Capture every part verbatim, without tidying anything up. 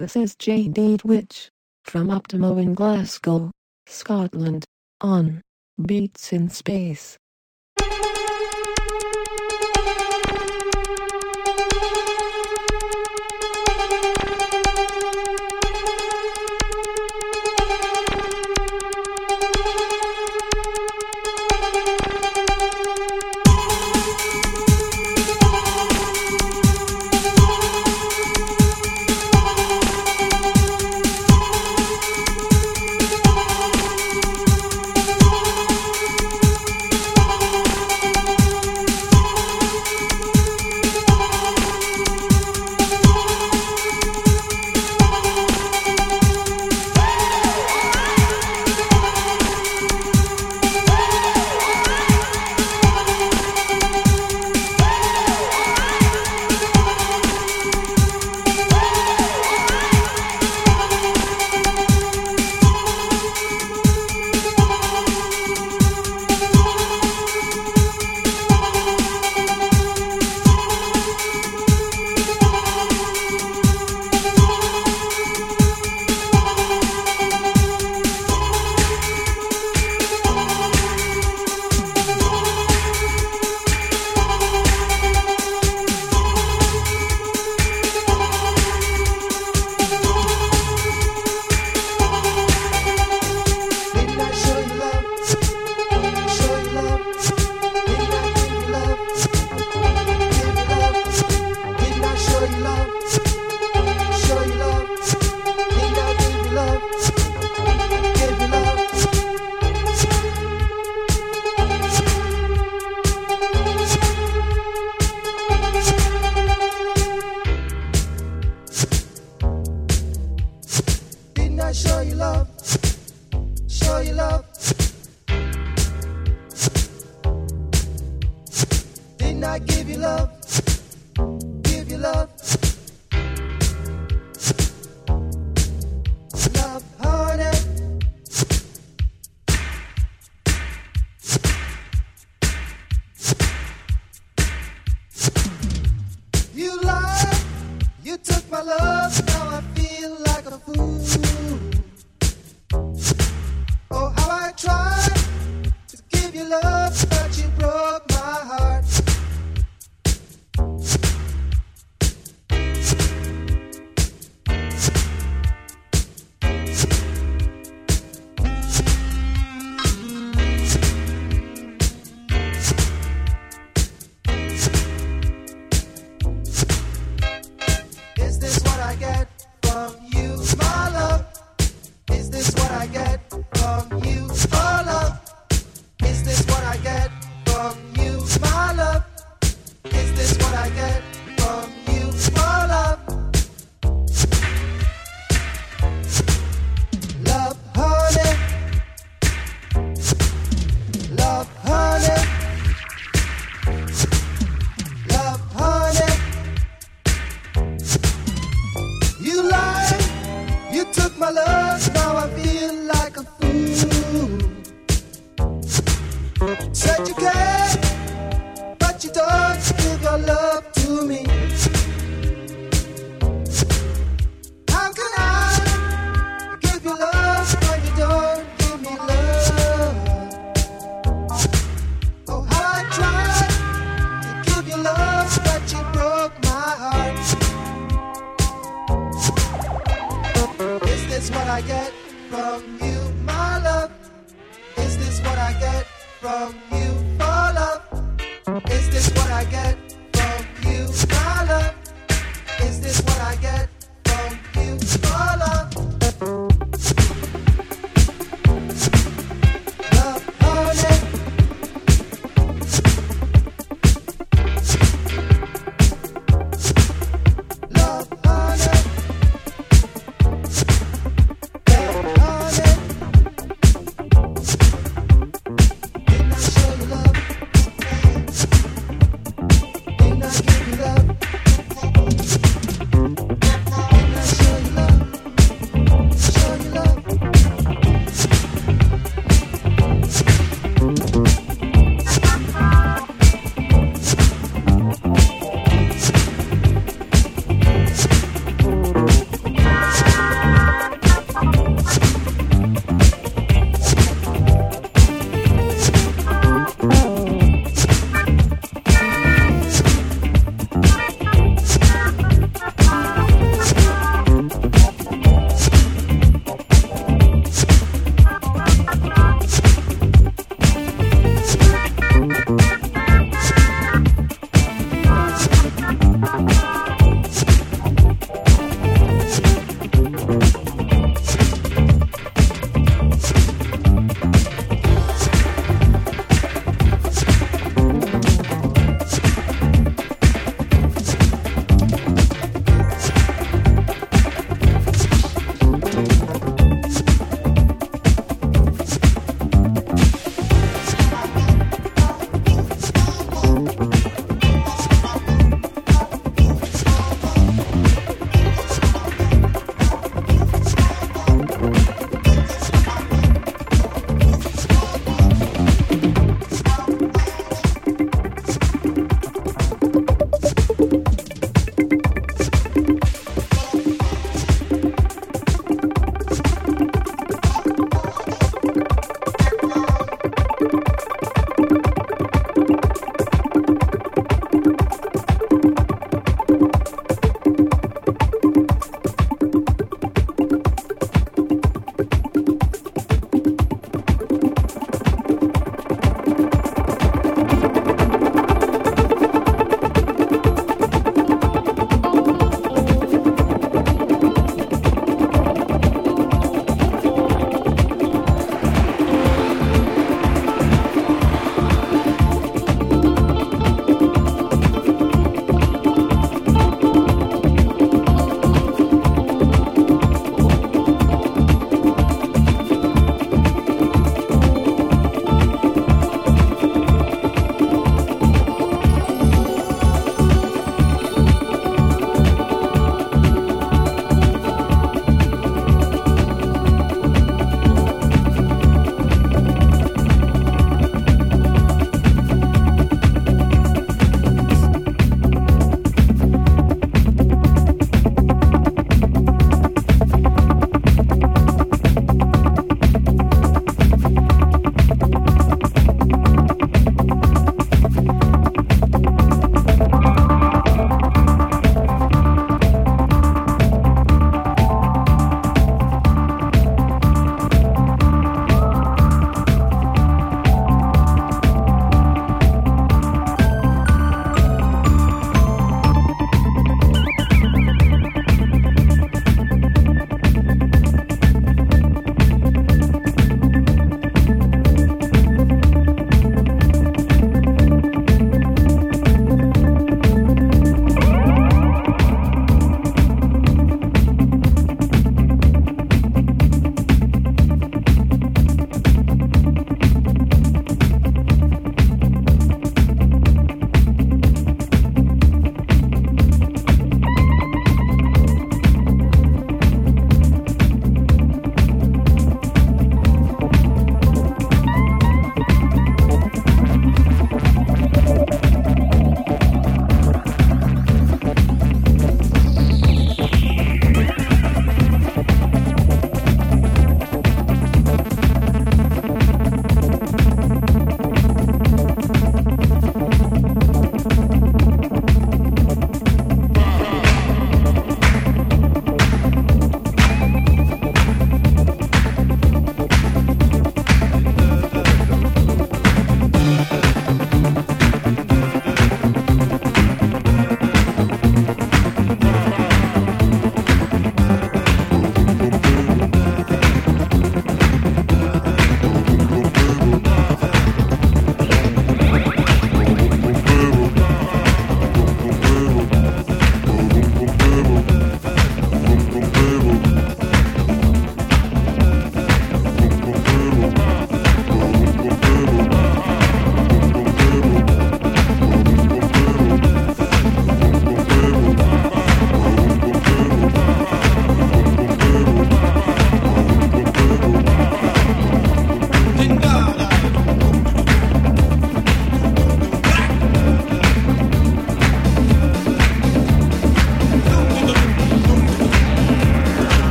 This is J D Twitch from Optimo in Glasgow, Scotland, on Beats in Space. Show you love, show you love. Didn't I give you love, give you love? Love, honey. You lied, you took my love, now I feel like a fool. Oh, how I tried to give you love, but you broke my heart. Is this what I get from you, my love? Is this what I get from you, for love? Is this what I get from you, my love? Is this what I get from you, for love? Love, honey. Love, honey. Love, honey. You lied, you took my love, now I feel like a fool. Said you care, but you don't give your love to me. How can I give you love when you don't give me love? Oh, how I tried to give you love, but you broke my heart. Is this what I get from you, my love? Is this what I get from you, for love? Is this what I get from you, my love? Is this what I get from you, for love? Love, honey. Love, honey. Love, honey. Didn't I show you love? Didn't I give you love?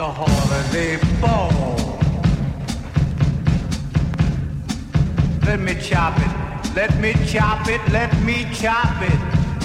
the harder they fall. Let me chop it, let me chop it, let me chop it.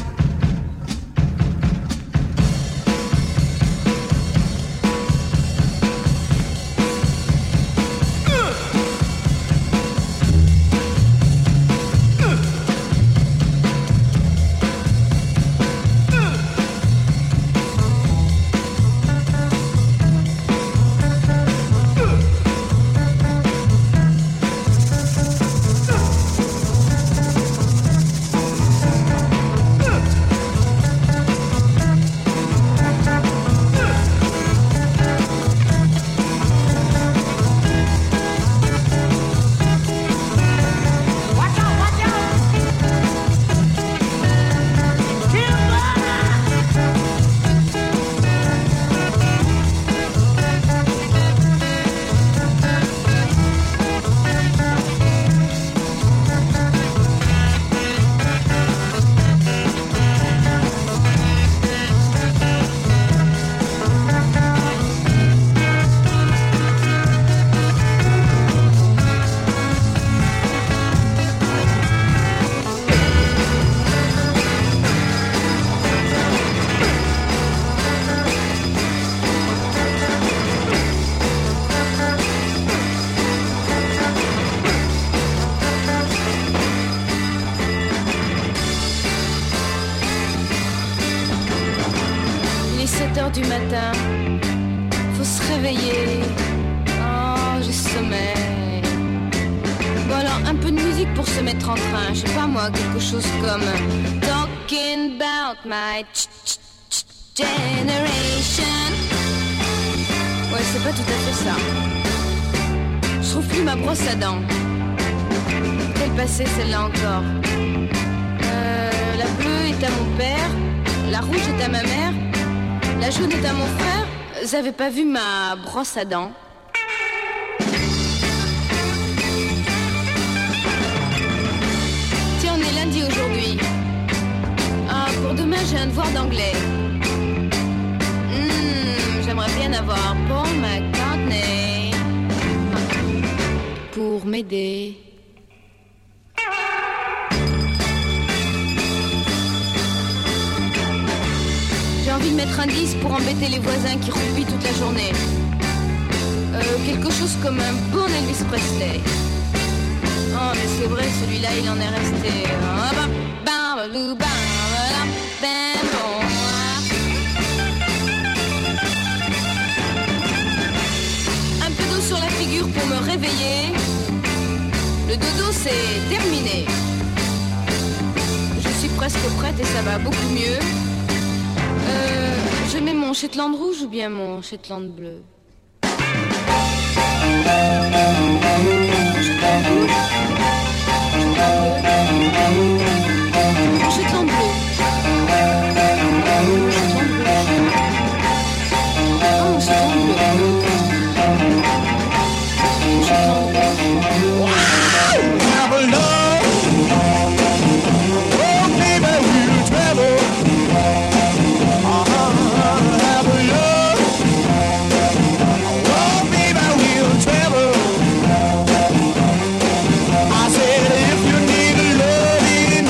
Du matin, faut se réveiller. Oh, j'ai sommeil. Bon alors, un peu de musique pour se mettre en train. Je sais pas moi, quelque chose comme Talking about my ch ch ch generation. Ouais, c'est pas tout à fait ça. Je trouve plus ma brosse à dents. Quelle passée celle-là encore. euh, La bleue est à mon père, la rouge est à ma mère, la jaune est à mon frère. Vous avez pas vu ma brosse à dents? Tiens, on est lundi aujourd'hui. Ah, pour demain, j'ai un devoir d'anglais. Mmh, j'aimerais bien avoir Paul McCartney pour m'aider. J'ai envie de mettre un disque pour embêter les voisins qui roupillent toute la journée. Euh, quelque chose comme un bon Elvis Presley. Oh, mais c'est vrai, celui-là, il en est resté. Un peu d'eau sur la figure pour me réveiller. Le dodo, c'est terminé. Je suis presque prête et ça va beaucoup mieux. Euh, je mets mon Shetland rouge ou bien mon Shetland bleu? Shetland rouge. Shetland bleu. Shetland bleu. Oh, Shetland bleu. Shetland bleu. Have a love. Oh, baby, we'll travel. Travel. I said if you need a love.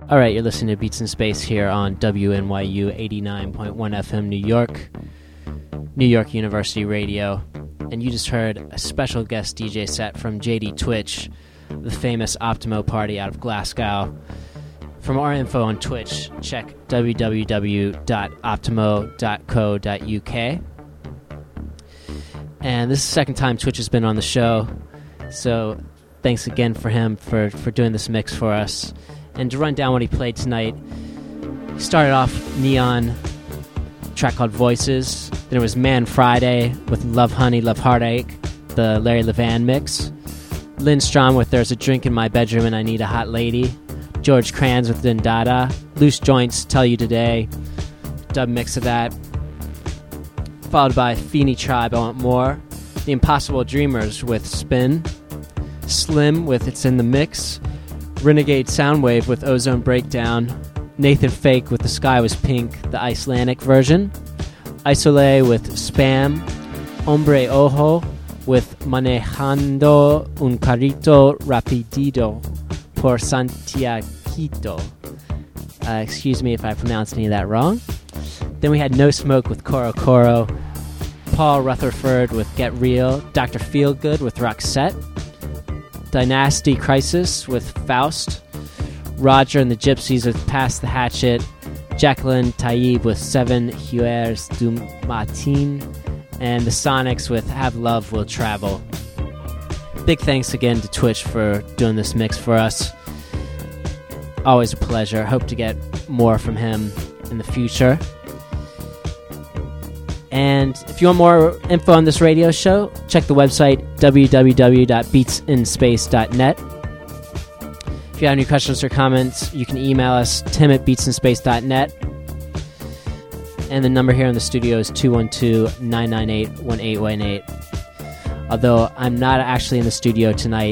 All right, you're listening to Beats in Space here on W N Y U eighty-nine point one F M New York, New York University Radio. And you just heard a special guest D J set from J D Twitch, the famous Optimo party out of Glasgow. For more info on Twitch, check w w w dot optimo dot co dot u k. And this is the second time Twitch has been on the show, so thanks again for him for, for doing this mix for us. And to run down what he played tonight, he started off Neon, a track called Voices. Then it was Man Friday with Love Honey, Love Heartache, the Larry Levan mix. Lindstrom with There's a Drink in My Bedroom and I Need a Hot Lady. George Kranz with Dindada. Loose Joints, Tell You Today. Dub mix of that. Followed by Feeny Tribe, I Want More. The Impossible Dreamers with Spin. Slim with It's in the Mix. Renegade Soundwave with Ozone Breakdown. Nathan Fake with The Sky Was Pink, the Icelandic version. Isolé with Spam. Hombre Ojo with Manejando un Carrito Rapidito por Santiaguito. Uh, excuse me if I pronounced any of that wrong. Then we had No Smoke with Coro Coro. Paul Rutherford with Get Real. Doctor Feelgood with Roxette. Dynasty Crisis with Faust. Roger and the Gypsies with Pass the Hatchet. Jacqueline Taib with Seven Huers du Matin. And the Sonics with Have Love Will Travel. Big thanks again to Twitch for doing this mix for us. Always a pleasure. Hope to get more from him in the future. And if you want more info on this radio show, check the website w w w dot beats in space dot net. If you have any questions or comments, you can email us, tim at beats in space dot net. And the number here in the studio is two one two, nine nine eight, one eight one eight. Although I'm not actually in the studio tonight,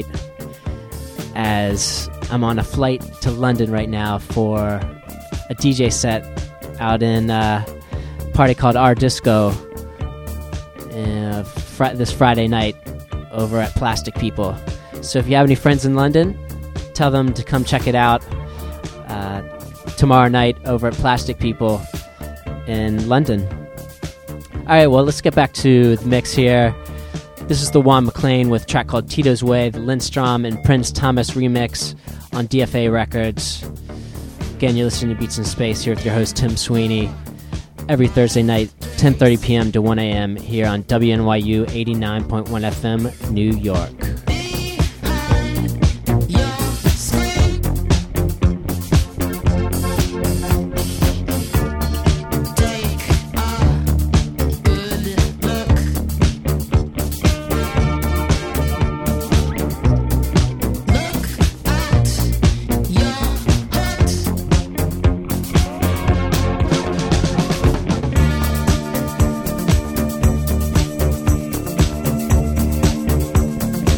as I'm on a flight to London right now for a D J set out in uh, a party called Our Disco uh, fr- this Friday night over at Plastic People. So if you have any friends in London, tell them to come check it out uh, tomorrow night over at Plastic People in London. Alright, well, let's get back to the mix here. This is the Juan McLean with a track called Tito's Way, the Lindstrom and Prince Thomas remix on D F A Records. Again, you're listening to Beats in Space here with your host Tim Sweeney. Every Thursday night, ten thirty p.m. to one a.m. here on W N Y U eighty-nine point one F M, New York. Look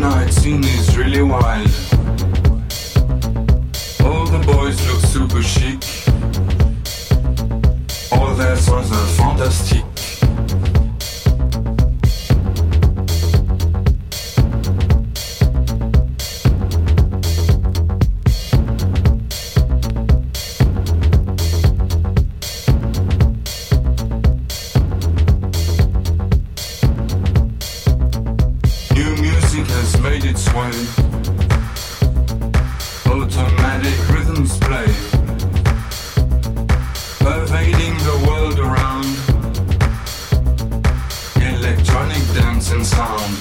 night scene is really wild. All the boys look super chic. All their songs are fantastic. New music has made its way. Automatic rhythms play, pervading the world around. Electronic dance and sound.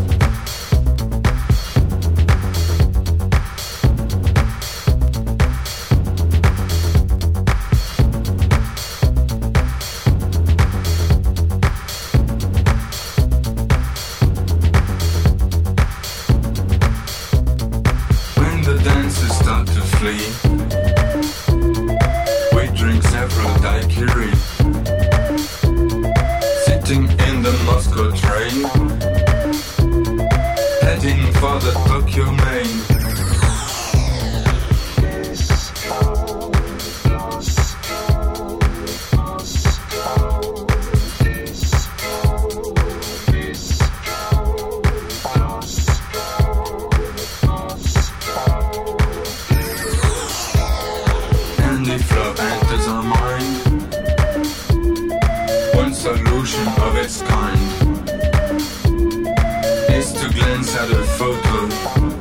When the dancers start to flee, we drink several daiquiri. Sitting in the Moscow train, heading for the Tokyo main. And if love enters our mind, one solution of its kind is to glance at a photo